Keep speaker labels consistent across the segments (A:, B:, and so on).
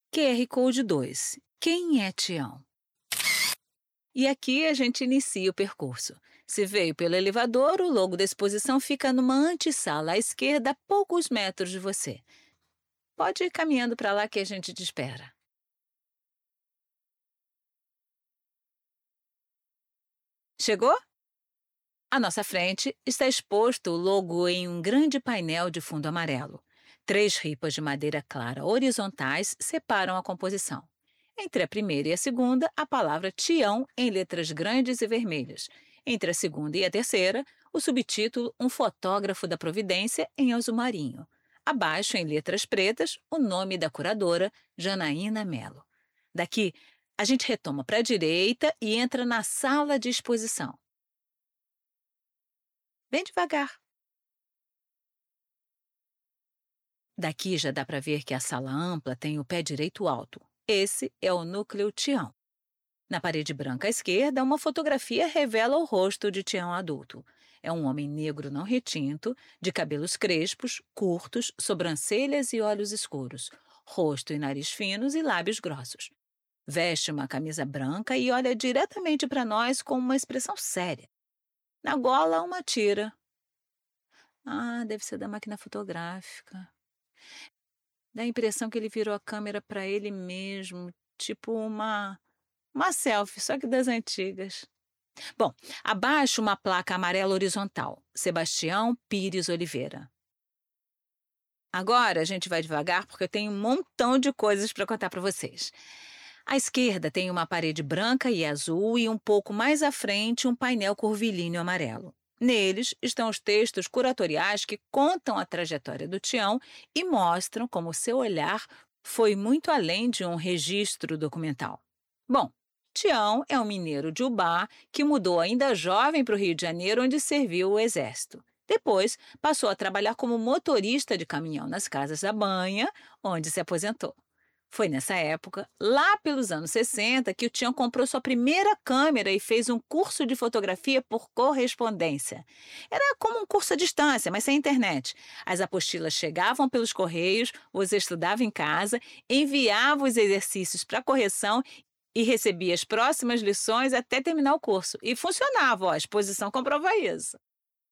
A: QR Code 2. Quem é Tião? E aqui a gente inicia o percurso. Se veio pelo elevador, o logo da exposição fica numa antessala à esquerda, a poucos metros de você. Pode ir caminhando para lá que a gente te espera. Chegou? À nossa frente está exposto o logo em um grande painel de fundo amarelo. 3 ripas de madeira clara horizontais separam a composição. Entre a primeira e a segunda, a palavra Tião em letras grandes e vermelhas. Entre a segunda e a terceira, o subtítulo Um fotógrafo da Providência em azul marinho. Abaixo, em letras pretas, o nome da curadora, Janaína Mello. Daqui, a gente retoma para a direita e entra na sala de exposição. Bem devagar. Daqui já dá para ver que a sala ampla tem o pé direito alto. Esse é o núcleo Tião. Na parede branca à esquerda, uma fotografia revela o rosto de Tião adulto. É um homem negro não retinto, de cabelos crespos, curtos, sobrancelhas e olhos escuros, rosto e nariz finos e lábios grossos. Veste uma camisa branca e olha diretamente para nós com uma expressão séria. Na gola, uma tira. Ah, deve ser da máquina fotográfica. Dá a impressão que ele virou a câmera para ele mesmo, tipo uma selfie, só que das antigas. Bom, abaixo uma placa amarela horizontal, Sebastião Pires Oliveira. Agora a gente vai devagar porque eu tenho um montão de coisas para contar para vocês. À esquerda tem uma parede branca e azul e um pouco mais à frente um painel curvilíneo amarelo. Neles estão os textos curatoriais que contam a trajetória do Tião e mostram como seu olhar foi muito além de um registro documental. Bom, Tião é um mineiro de Ubá que mudou ainda jovem para o Rio de Janeiro, onde serviu o Exército. Depois, passou a trabalhar como motorista de caminhão nas casas da Banha, onde se aposentou. Foi nessa época, lá pelos anos 60, que o Tião comprou sua primeira câmera e fez um curso de fotografia por correspondência. Era como um curso à distância, mas sem internet. As apostilas chegavam pelos correios, você estudava em casa, enviava os exercícios para correção e recebia as próximas lições até terminar o curso. E funcionava, ó, a exposição comprova isso.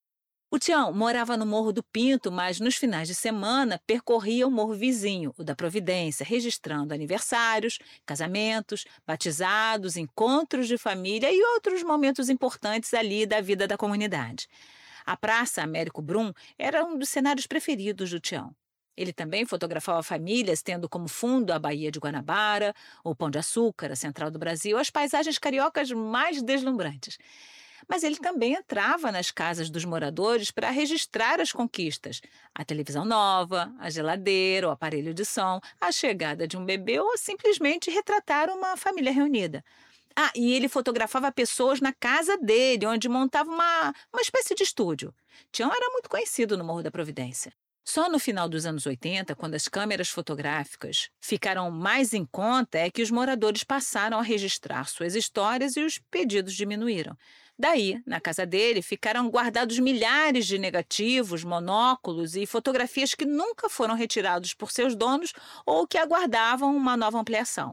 A: O Tião morava no Morro do Pinto, mas nos finais de semana percorria o morro vizinho, o da Providência, registrando aniversários, casamentos, batizados, encontros de família e outros momentos importantes ali da vida da comunidade. A Praça Américo Brum era um dos cenários preferidos do Tião. Ele também fotografava famílias, tendo como fundo a Baía de Guanabara, o Pão de Açúcar, a Central do Brasil, as paisagens cariocas mais deslumbrantes. Mas ele também entrava nas casas dos moradores para registrar as conquistas, a televisão nova, a geladeira, o aparelho de som, a chegada de um bebê ou simplesmente retratar uma família reunida. Ah, e ele fotografava pessoas na casa dele, onde montava uma espécie de estúdio. Tião era muito conhecido no Morro da Providência. Só no final dos anos 80, quando as câmeras fotográficas ficaram mais em conta, é que os moradores passaram a registrar suas histórias e os pedidos diminuíram. Daí, na casa dele, ficaram guardados milhares de negativos, monóculos e fotografias que nunca foram retirados por seus donos ou que aguardavam uma nova ampliação.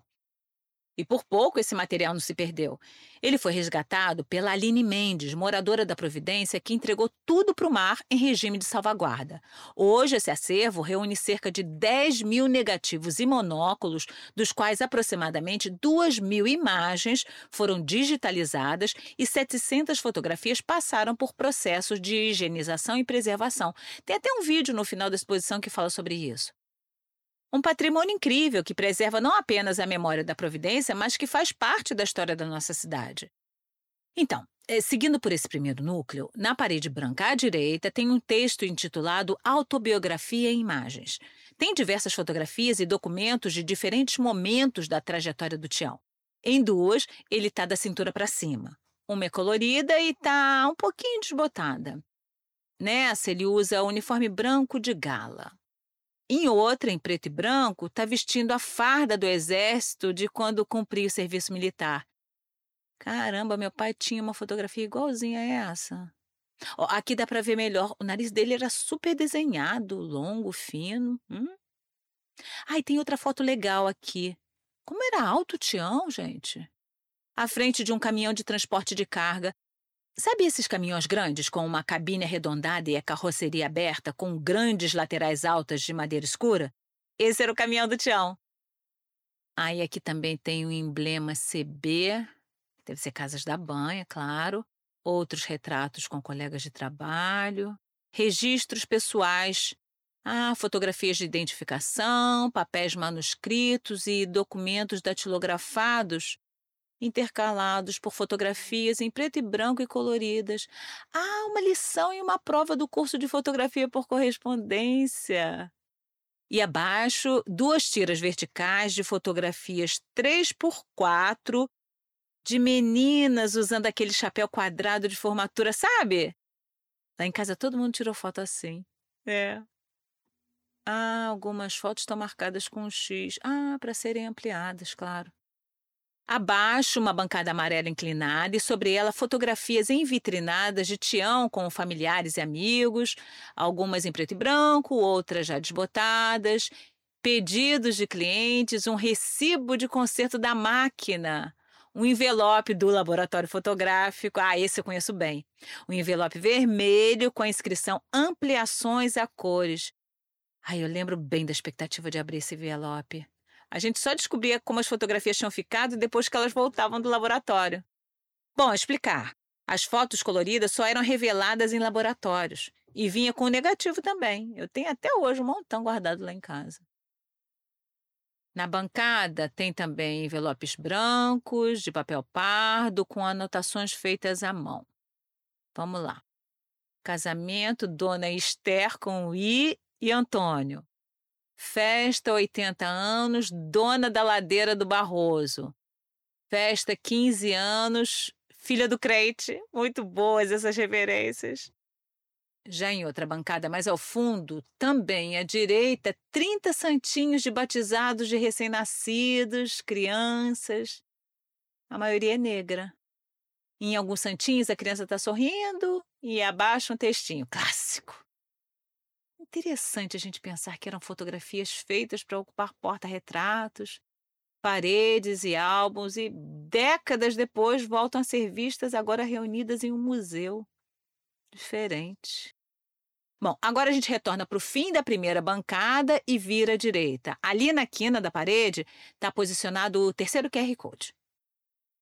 A: E por pouco esse material não se perdeu. Ele foi resgatado pela Aline Mendes, moradora da Providência, que entregou tudo para o mar em regime de salvaguarda. Hoje, esse acervo reúne cerca de 10 mil negativos e monóculos, dos quais aproximadamente 2 mil imagens foram digitalizadas e 700 fotografias passaram por processos de higienização e preservação. Tem até um vídeo no final da exposição que fala sobre isso. Um patrimônio incrível que preserva não apenas a memória da Providência, mas que faz parte da história da nossa cidade. Então, seguindo por esse primeiro núcleo, na parede branca à direita tem um texto intitulado Autobiografia em Imagens. Tem diversas fotografias e documentos de diferentes momentos da trajetória do Tião. Em duas, ele está da cintura para cima. Uma é colorida e está um pouquinho desbotada. Nessa, ele usa uniforme branco de gala. Em outra, em preto e branco, está vestindo a farda do exército de quando cumpria o serviço militar. Caramba, meu pai tinha uma fotografia igualzinha a essa. Ó, aqui dá para ver melhor. O nariz dele era super desenhado, longo, fino. Ai, tem outra foto legal aqui. Como era alto o Tião, gente? À frente de um caminhão de transporte de carga. Sabe esses caminhões grandes com uma cabine arredondada e a carroceria aberta com grandes laterais altas de madeira escura? Esse era o caminhão do Tião. Aí aqui também tem o emblema CB, deve ser Casas da Banha, claro. Outros retratos com colegas de trabalho. Registros pessoais. Ah, fotografias de identificação, papéis manuscritos e documentos datilografados, intercalados por fotografias em preto e branco e coloridas. Ah, uma lição e uma prova do curso de fotografia por correspondência. E abaixo, duas tiras verticais de fotografias 3x4 de meninas usando aquele chapéu quadrado de formatura, sabe? Lá em casa todo mundo tirou foto assim. É. Ah, algumas fotos estão marcadas com um X. Ah, para serem ampliadas, claro. Abaixo, uma bancada amarela inclinada e sobre ela fotografias envitrinadas de Tião com familiares e amigos, algumas em preto e branco, outras já desbotadas, pedidos de clientes, um recibo de conserto da máquina, um envelope do laboratório fotográfico, ah, esse eu conheço bem, um envelope vermelho com a inscrição Ampliações a cores. Ai, eu lembro bem da expectativa de abrir esse envelope. A gente só descobria como as fotografias tinham ficado depois que elas voltavam do laboratório. Bom, explicar. As fotos coloridas só eram reveladas em laboratórios. E vinha com o negativo também. Eu tenho até hoje um montão guardado lá em casa. Na bancada tem também envelopes brancos, de papel pardo, com anotações feitas à mão. Vamos lá. Casamento, Dona Esther com o I e Antônio. Festa 80 anos, Dona da Ladeira do Barroso. Festa 15 anos, filha do crente. Muito boas essas referências. Já em outra bancada mais ao fundo, também à direita, 30 santinhos de batizados de recém-nascidos, crianças. A maioria é negra. Em alguns santinhos a criança está sorrindo e abaixo um textinho clássico. Interessante a gente pensar que eram fotografias feitas para ocupar porta-retratos, paredes e álbuns e décadas depois voltam a ser vistas agora reunidas em um museu. Diferente. Bom, agora a gente retorna para o fim da primeira bancada e vira à direita. Ali na quina da parede está posicionado o terceiro QR Code.